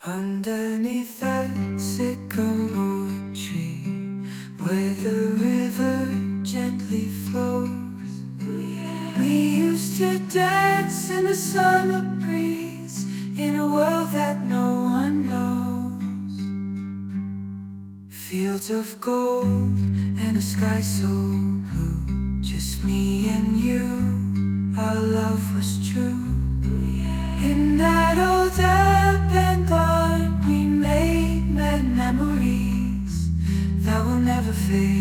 Underneath that sycamore tree, where the river gently flows, we used to dance in the summer breeze, in a world that no one knows. Fields of gold and a sky so blue, just me and you, our love was true. In that old abandon, we made mad memories that will never fade.